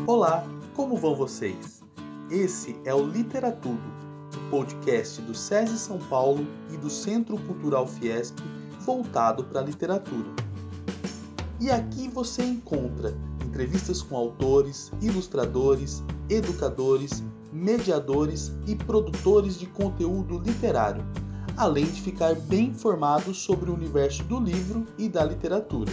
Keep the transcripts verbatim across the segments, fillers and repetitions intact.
Olá, como vão vocês? Esse é o Literatudo, o podcast do SESI São Paulo e do Centro Cultural Fiesp voltado para a literatura. E aqui você encontra entrevistas com autores, ilustradores, educadores, mediadores e produtores de conteúdo literário, além de ficar bem informado sobre o universo do livro e da literatura.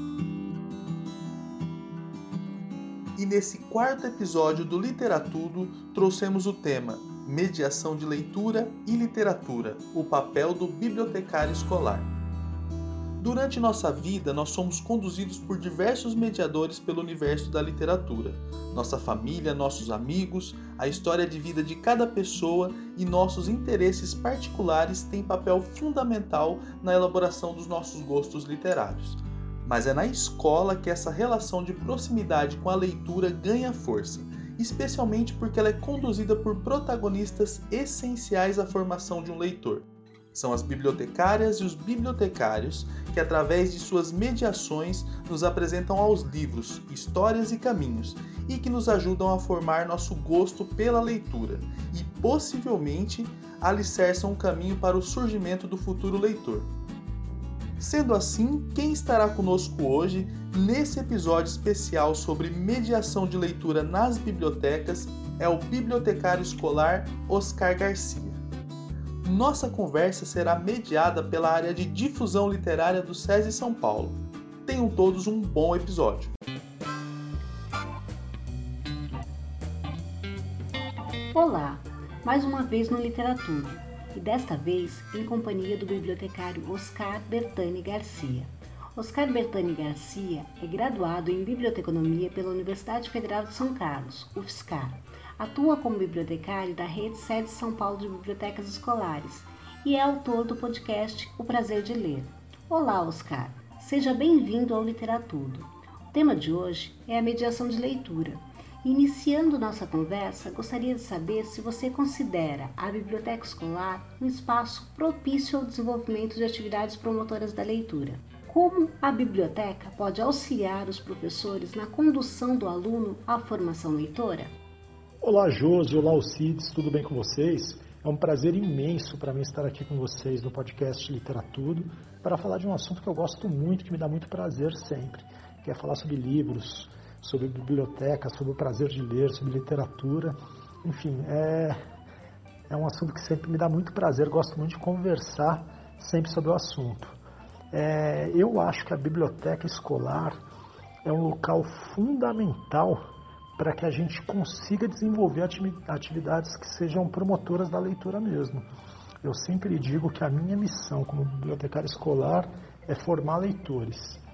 E nesse quarto episódio do Literatudo, trouxemos o tema Mediação de Leitura e Literatura, o papel do bibliotecário escolar. Durante nossa vida, nós somos conduzidos por diversos mediadores pelo universo da literatura. Nossa família, nossos amigos, a história de vida de cada pessoa e nossos interesses particulares têm papel fundamental na elaboração dos nossos gostos literários. Mas é na escola que essa relação de proximidade com a leitura ganha força, especialmente porque ela é conduzida por protagonistas essenciais à formação de um leitor. São as bibliotecárias e os bibliotecários que, através de suas mediações, nos apresentam aos livros, histórias e caminhos, e que nos ajudam a formar nosso gosto pela leitura e, possivelmente, alicerçam um caminho para o surgimento do futuro leitor. Sendo assim, quem estará conosco hoje, nesse episódio especial sobre mediação de leitura nas bibliotecas, é o bibliotecário escolar Oscar Garcia. Nossa conversa será mediada pela área de difusão literária do SESI São Paulo. Tenham todos um bom episódio. Olá, mais uma vez no Literatura, e desta vez em companhia do bibliotecário Oscar Bertani Garcia. Oscar Bertani Garcia é graduado em Biblioteconomia pela Universidade Federal de São Carlos, UFSCar. Atua como bibliotecário da Rede SESI São Paulo de Bibliotecas Escolares e é autor do podcast O Prazer de Ler. Olá, Oscar. Seja bem-vindo ao Literatudo. O tema de hoje é a mediação de leitura. Iniciando nossa conversa, gostaria de saber se você considera a biblioteca escolar um espaço propício ao desenvolvimento de atividades promotoras da leitura. Como a biblioteca pode auxiliar os professores na condução do aluno à formação leitora? Olá, Josi, olá, Alcides, tudo bem com vocês? É um prazer imenso para mim estar aqui com vocês no podcast Literatudo para falar de um assunto que eu gosto muito, que me dá muito prazer sempre, que é falar sobre livros, sobre biblioteca, sobre o prazer de ler, sobre literatura. Enfim, é, é um assunto que sempre me dá muito prazer, gosto muito de conversar sempre sobre o assunto. É, eu acho que a biblioteca escolar é um local fundamental para que a gente consiga desenvolver atividades que sejam promotoras da leitura mesmo. Eu sempre digo que a minha missão como bibliotecário escolar é formar leitores.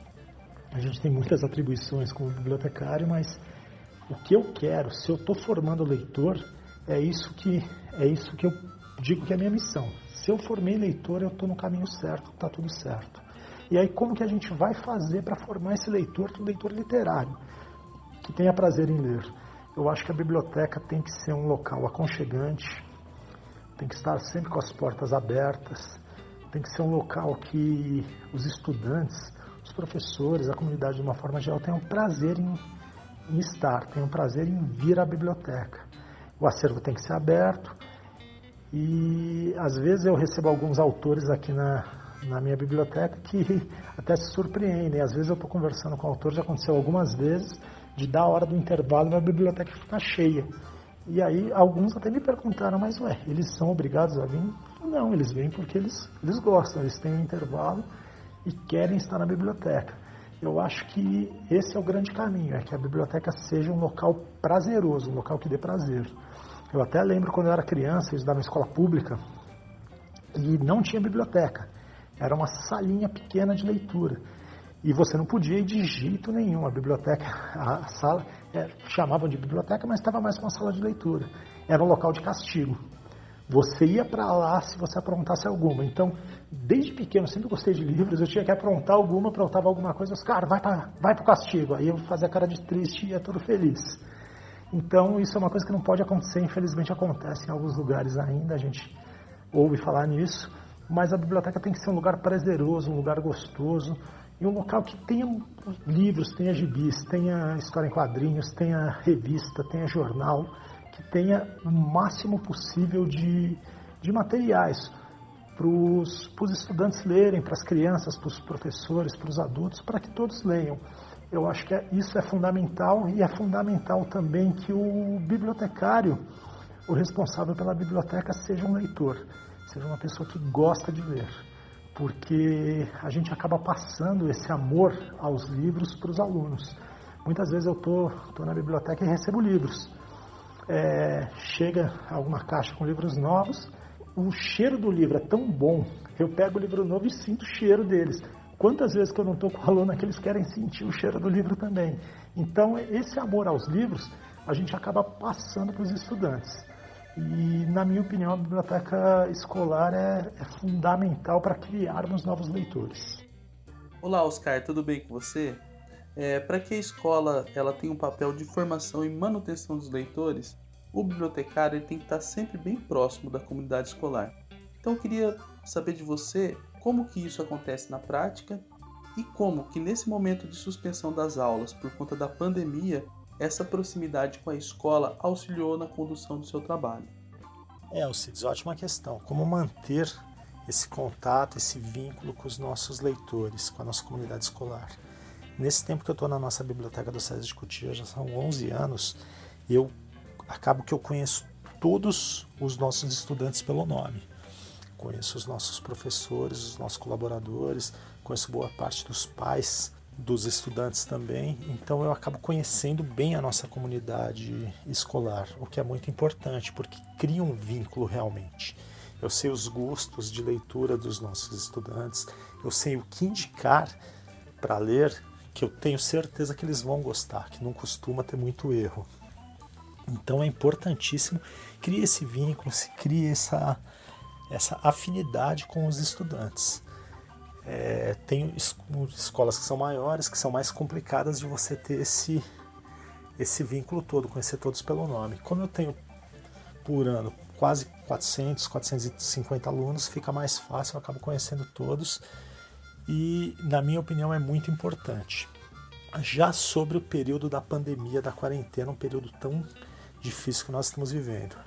A gente tem muitas atribuições como bibliotecário, mas o que eu quero, se eu estou formando leitor, é isso, que, é isso que eu digo que é a minha missão. Se eu formei leitor, eu estou no caminho certo, está tudo certo. E aí como que a gente vai fazer para formar esse leitor, um leitor literário, que tenha prazer em ler? Eu acho que a biblioteca tem que ser um local aconchegante, tem que estar sempre com as portas abertas, tem que ser um local que os estudantes, os professores, a comunidade de uma forma geral tenham prazer em, em estar, tenham prazer em vir à biblioteca. O acervo tem que ser aberto e às vezes eu recebo alguns autores aqui na, na minha biblioteca que até se surpreendem. Às vezes eu estou conversando com o autor, já aconteceu algumas vezes, de dar a hora do intervalo e a biblioteca ficar cheia. E aí alguns até me perguntaram, mas ué, eles são obrigados a vir? Não, eles vêm porque eles, eles gostam, eles têm um intervalo e querem estar na biblioteca. Eu acho que esse é o grande caminho, é que a biblioteca seja um local prazeroso, um local que dê prazer. Eu até lembro quando eu era criança, eu estudava em escola pública e não tinha biblioteca. Era uma salinha pequena de leitura. E você não podia ir de jeito nenhum. A biblioteca, a sala, é, chamavam de biblioteca, mas estava mais como uma sala de leitura. Era um local de castigo. Você ia para lá se você aprontasse alguma. Então, desde pequeno, eu sempre gostei de livros, eu tinha que aprontar alguma, aprontava alguma coisa, os caras, vai para vai o castigo. Aí eu fazia cara de triste e ia todo feliz. Então, isso é uma coisa que não pode acontecer, infelizmente acontece em alguns lugares ainda, a gente ouve falar nisso. Mas a biblioteca tem que ser um lugar prazeroso, um lugar gostoso, em um local que tenha livros, tenha gibis, tenha história em quadrinhos, tenha revista, tenha jornal, que tenha o máximo possível de, de materiais para os estudantes lerem, para as crianças, para os professores, para os adultos, para que todos leiam. Eu acho que isso é fundamental, e é fundamental também que o bibliotecário, o responsável pela biblioteca, seja um leitor, seja uma pessoa que gosta de ler, porque a gente acaba passando esse amor aos livros para os alunos. Muitas vezes eu estou tô, tô na biblioteca e recebo livros. É, chega alguma caixa com livros novos, o cheiro do livro é tão bom, eu pego o livro novo e sinto o cheiro deles. Quantas vezes que eu não estou com o aluno que eles querem sentir o cheiro do livro também. Então, esse amor aos livros, a gente acaba passando para os estudantes. E, na minha opinião, a biblioteca escolar é, é fundamental para criarmos novos leitores. Olá, Oscar, tudo bem com você? É, para que a escola ela tenha um papel de formação e manutenção dos leitores, o bibliotecário ele tem que estar sempre bem próximo da comunidade escolar. Então, eu queria saber de você como que isso acontece na prática e como que nesse momento de suspensão das aulas por conta da pandemia, essa proximidade com a escola auxiliou na condução do seu trabalho. É, Alcides, ótima questão. Como manter esse contato, esse vínculo com os nossos leitores, com a nossa comunidade escolar? Nesse tempo que eu estou na nossa biblioteca do SESI de Cotia, já são onze anos, eu acabo que eu conheço todos os nossos estudantes pelo nome. Conheço os nossos professores, os nossos colaboradores, conheço boa parte dos pais dos estudantes também, então eu acabo conhecendo bem a nossa comunidade escolar, o que é muito importante, porque cria um vínculo realmente. Eu sei os gostos de leitura dos nossos estudantes, eu sei o que indicar para ler, que eu tenho certeza que eles vão gostar, que não costuma ter muito erro. Então é importantíssimo criar esse vínculo, se cria essa, essa afinidade com os estudantes. É, tem es- escolas que são maiores, que são mais complicadas de você ter esse, esse vínculo todo, conhecer todos pelo nome. Como eu tenho por ano quase quatrocentos, quatrocentos e cinquenta alunos, fica mais fácil, eu acabo conhecendo todos e, na minha opinião, é muito importante. Já sobre o período da pandemia, da quarentena, um período tão difícil que nós estamos vivendo.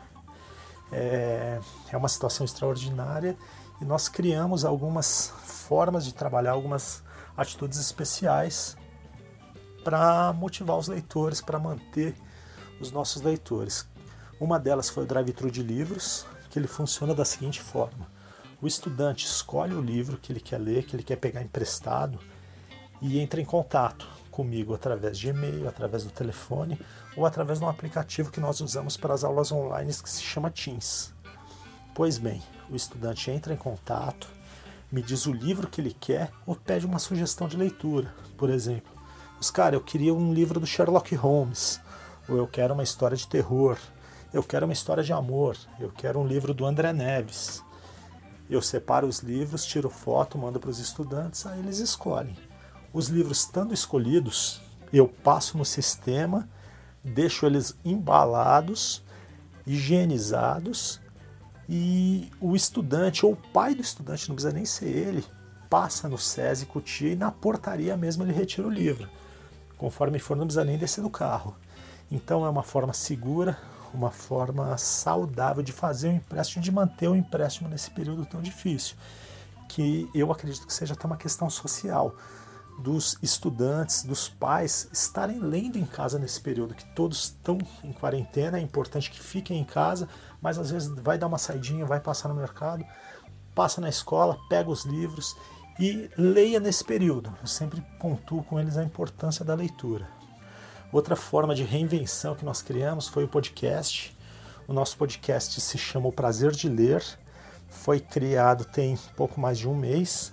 É, é uma situação extraordinária e nós criamos algumas formas de trabalhar, algumas atitudes especiais para motivar os leitores, para manter os nossos leitores. Uma delas foi o drive-thru de livros, que ele funciona da seguinte forma. O estudante escolhe o livro que ele quer ler, que ele quer pegar emprestado e entra em contato comigo através de e-mail, através do telefone ou através de um aplicativo que nós usamos para as aulas online que se chama Teams. Pois bem, o estudante entra em contato, me diz o livro que ele quer ou pede uma sugestão de leitura. Por exemplo, Oscar, eu queria um livro do Sherlock Holmes, ou eu quero uma história de terror, eu quero uma história de amor, eu quero um livro do André Neves. Eu separo os livros, tiro foto, mando para os estudantes, aí eles escolhem. Os livros estando escolhidos, eu passo no sistema, deixo eles embalados, higienizados, e o estudante, ou o pai do estudante, não precisa nem ser ele, passa no SESI Cotia e na portaria mesmo ele retira o livro. Conforme for, não precisa nem descer do carro. Então é uma forma segura, uma forma saudável de fazer o empréstimo, de manter o empréstimo nesse período tão difícil, que eu acredito que seja até uma questão social, dos estudantes, dos pais estarem lendo em casa nesse período, que todos estão em quarentena, é importante que fiquem em casa, mas às vezes vai dar uma saidinha, vai passar no mercado, passa na escola, pega os livros e leia nesse período. Eu sempre pontuo com eles a importância da leitura. Outra forma de reinvenção que nós criamos foi o podcast. O nosso podcast se chama O Prazer de Ler, foi criado tem pouco mais de um mês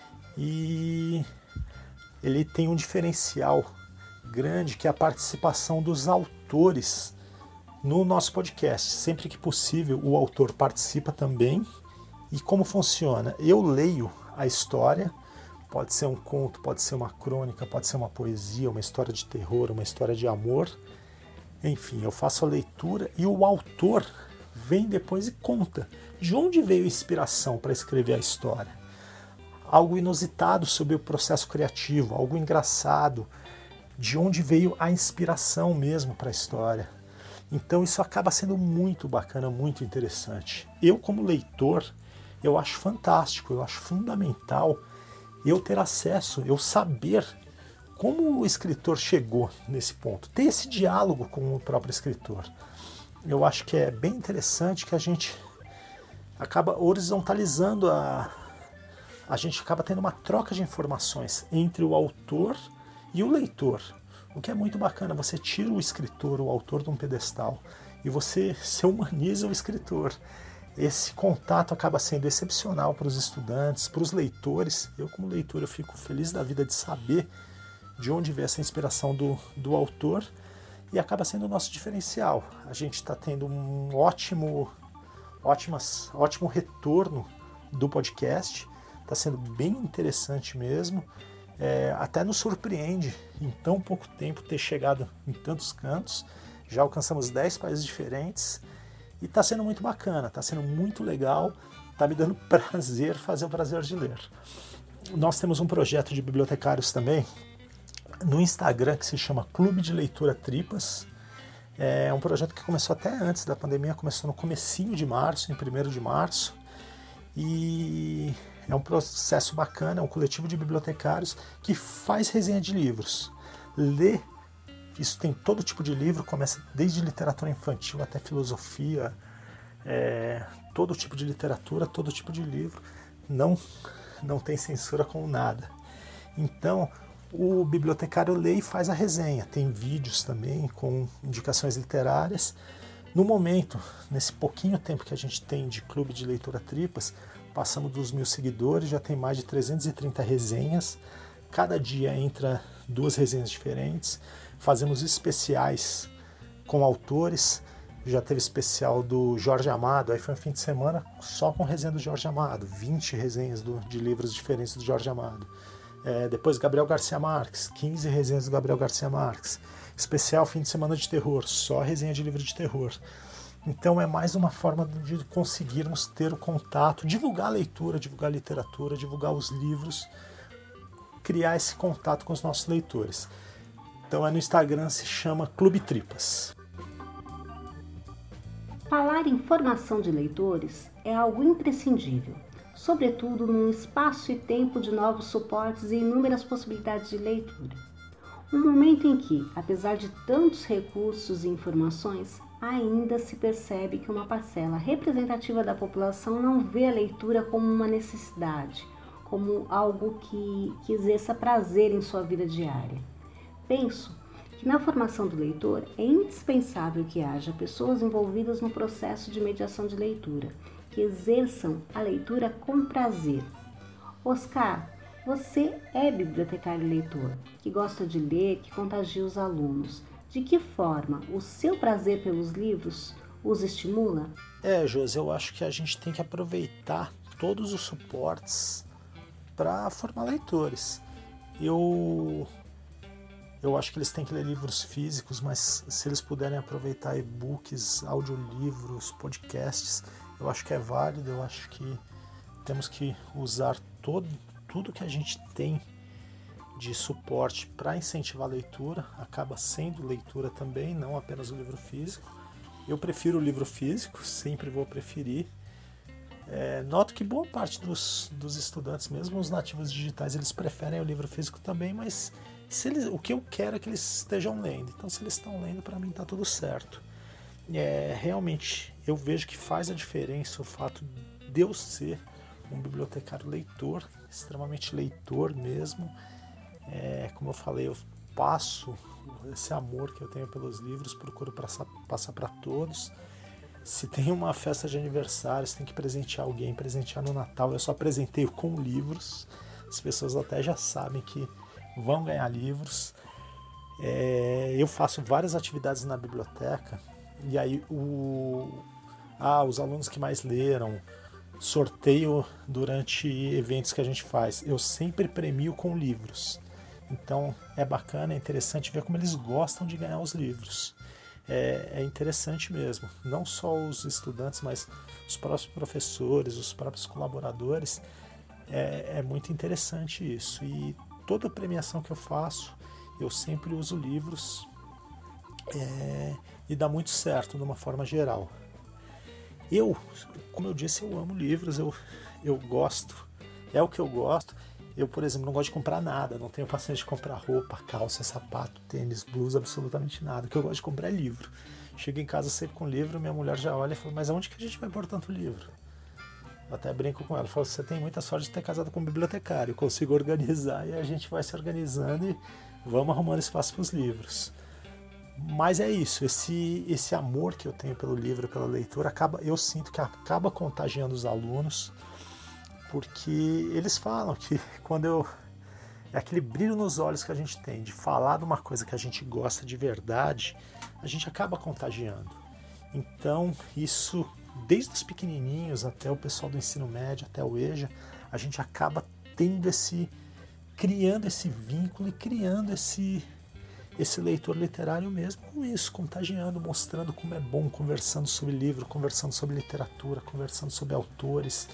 e ele tem um diferencial grande, que é a participação dos autores no nosso podcast. Sempre que possível, o autor participa também. E como funciona? Eu leio a história, pode ser um conto, pode ser uma crônica, pode ser uma poesia, uma história de terror, uma história de amor. Enfim, eu faço a leitura e o autor vem depois e conta de onde veio a inspiração para escrever a história. algo inusitado sobre o processo criativo, algo engraçado, de onde veio a inspiração mesmo para a história. Então isso acaba sendo muito bacana, muito interessante. Eu, como leitor, eu acho fantástico, eu acho fundamental eu ter acesso, eu saber como o escritor chegou nesse ponto, ter esse diálogo com o próprio escritor. Eu acho que é bem interessante que a gente acaba horizontalizando, a, a gente acaba tendo uma troca de informações entre o autor e o leitor. O que é muito bacana, você tira o escritor, o autor de um pedestal e você se humaniza o escritor. Esse contato acaba sendo excepcional para os estudantes, para os leitores. Eu, como leitor, eu fico feliz da vida de saber de onde vem essa inspiração do, do autor e acaba sendo o nosso diferencial. A gente está tendo um ótimo, ótimas, ótimo retorno do podcast, está sendo bem interessante mesmo. É, até nos surpreende em tão pouco tempo ter chegado em tantos cantos. Já alcançamos dez países diferentes e está sendo muito bacana, está sendo muito legal, está me dando prazer fazer o prazer de ler. Nós temos um projeto de bibliotecários também no Instagram que se chama Clube de Leitura Tripas. É um projeto que começou até antes da pandemia, começou no comecinho de março, em primeiro de março, e é um processo bacana, é um coletivo de bibliotecários que faz resenha de livros. Lê, isso tem todo tipo de livro, começa desde literatura infantil até filosofia, é, todo tipo de literatura, todo tipo de livro. Não, não tem censura com nada. Então, o bibliotecário lê e faz a resenha. Tem vídeos também com indicações literárias. No momento, nesse pouquinho tempo que a gente tem de Clube de Leitura Tripas, passamos dos mil seguidores, já tem mais de trezentas e trinta resenhas. Cada dia entra duas resenhas diferentes. Fazemos especiais com autores. Já teve especial do Jorge Amado, aí foi um fim de semana só com resenha do Jorge Amado. vinte resenhas do, de livros diferentes do Jorge Amado. É, depois Gabriel Garcia Marques, quinze resenhas do Gabriel Garcia Marques. Especial fim de semana de terror, só resenha de livro de terror. Então é mais uma forma de conseguirmos ter o contato, divulgar a leitura, divulgar a literatura, divulgar os livros, criar esse contato com os nossos leitores. Então é no Instagram, se chama Clube Tripas. Falar em formação de leitores é algo imprescindível, sobretudo num espaço e tempo de novos suportes e inúmeras possibilidades de leitura. Um momento em que, apesar de tantos recursos e informações, ainda se percebe que uma parcela representativa da população não vê a leitura como uma necessidade, como algo que, que exerça prazer em sua vida diária. Penso que na formação do leitor é indispensável que haja pessoas envolvidas no processo de mediação de leitura, que exerçam a leitura com prazer. Oscar, você é bibliotecário leitor, que gosta de ler, que contagia os alunos. De que forma o seu prazer pelos livros os estimula? É, Josi, eu acho que a gente tem que aproveitar todos os suportes para formar leitores. Eu, eu acho que eles têm que ler livros físicos, mas se eles puderem aproveitar e-books, audiolivros, podcasts, eu acho que é válido. Eu acho que temos que usar todo, tudo que a gente tem de suporte para incentivar a leitura. Acaba sendo leitura também, não apenas o livro físico. Eu prefiro o livro físico, sempre vou preferir. É, noto que boa parte dos, dos estudantes, mesmo os nativos digitais, eles preferem o livro físico também, mas se eles, o que eu quero é que eles estejam lendo. Então, se eles estão lendo, para mim está tudo certo. É, realmente, eu vejo que faz a diferença o fato de eu ser um bibliotecário leitor, extremamente leitor mesmo. É, como eu falei, eu passo esse amor que eu tenho pelos livros, procuro passar, passar para todos. Se tem uma festa de aniversário, se tem que presentear alguém, presentear no Natal, eu só presenteio com livros. As pessoas até já sabem que vão ganhar livros. É, eu faço várias atividades na biblioteca, e aí o, ah, os alunos que mais leram, sorteio durante eventos que a gente faz, eu sempre premio com livros. Então é bacana, é interessante ver como eles gostam de ganhar os livros. É, é interessante mesmo, não só os estudantes, mas os próprios professores, os próprios colaboradores é, é muito interessante isso. E toda premiação que eu faço, eu sempre uso livros é, e dá muito certo de uma forma geral. Eu, como eu disse, eu amo livros, eu, eu gosto, é o que eu gosto. Eu, por exemplo, não gosto de comprar nada, não tenho paciência de comprar roupa, calça, sapato, tênis, blusa, absolutamente nada. O que eu gosto de comprar é livro. Chego em casa sempre com livro, minha mulher já olha e fala, mas aonde que a gente vai pôr tanto livro? Eu até brinco com ela, falo, você tem muita sorte de ter casado com um bibliotecário, eu consigo organizar e a gente vai se organizando e vamos arrumando espaço para os livros. Mas é isso, esse, esse amor que eu tenho pelo livro, pela leitura, acaba, eu sinto que acaba contagiando os alunos, porque eles falam que quando eu... é aquele brilho nos olhos que a gente tem de falar de uma coisa que a gente gosta de verdade, a gente acaba contagiando. Então, isso, desde os pequenininhos até o pessoal do ensino médio, até o EJA, a gente acaba tendo esse... criando esse vínculo e criando esse... esse leitor literário mesmo com isso, contagiando, mostrando como é bom, conversando sobre livro, conversando sobre literatura, conversando sobre autores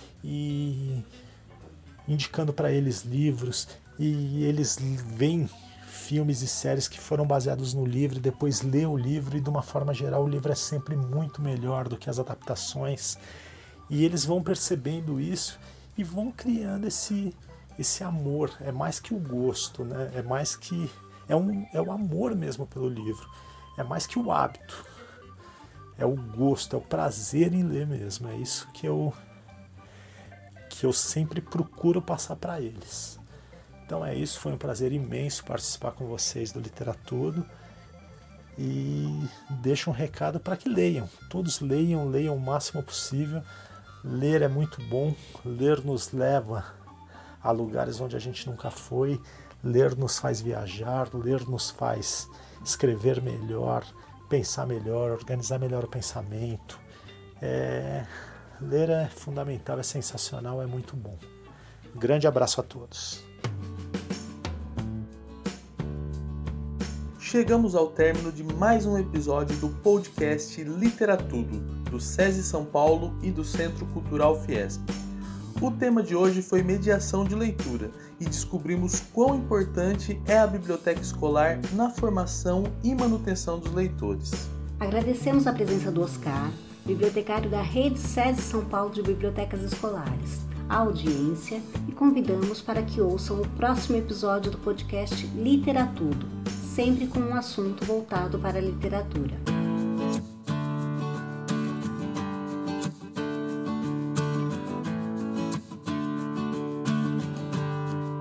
e indicando para eles livros, e eles veem filmes e séries que foram baseados no livro e depois lê o livro, e de uma forma geral o livro é sempre muito melhor do que as adaptações, e eles vão percebendo isso e vão criando esse, esse amor. É mais que o gosto, né? É mais que É, um, é o amor mesmo pelo livro, é mais que o hábito, é o gosto, é o prazer em ler mesmo, é isso que eu, que eu sempre procuro passar para eles. Então é isso, foi um prazer imenso participar com vocês do Literatudo, e deixo um recado para que leiam, todos leiam, leiam o máximo possível. Ler é muito bom, ler nos leva a lugares onde a gente nunca foi. Ler nos faz viajar, ler nos faz escrever melhor, pensar melhor, organizar melhor o pensamento. É... Ler é fundamental, é sensacional, é muito bom. Um grande abraço a todos. Chegamos ao término de mais um episódio do podcast Literatudo, do SESI São Paulo e do Centro Cultural Fiesp. O tema de hoje foi mediação de leitura e descobrimos quão importante é a biblioteca escolar na formação e manutenção dos leitores. Agradecemos a presença do Oscar, bibliotecário da Rede SESI São Paulo de Bibliotecas Escolares, a audiência, e convidamos para que ouçam o próximo episódio do podcast Literatudo, sempre com um assunto voltado para a literatura.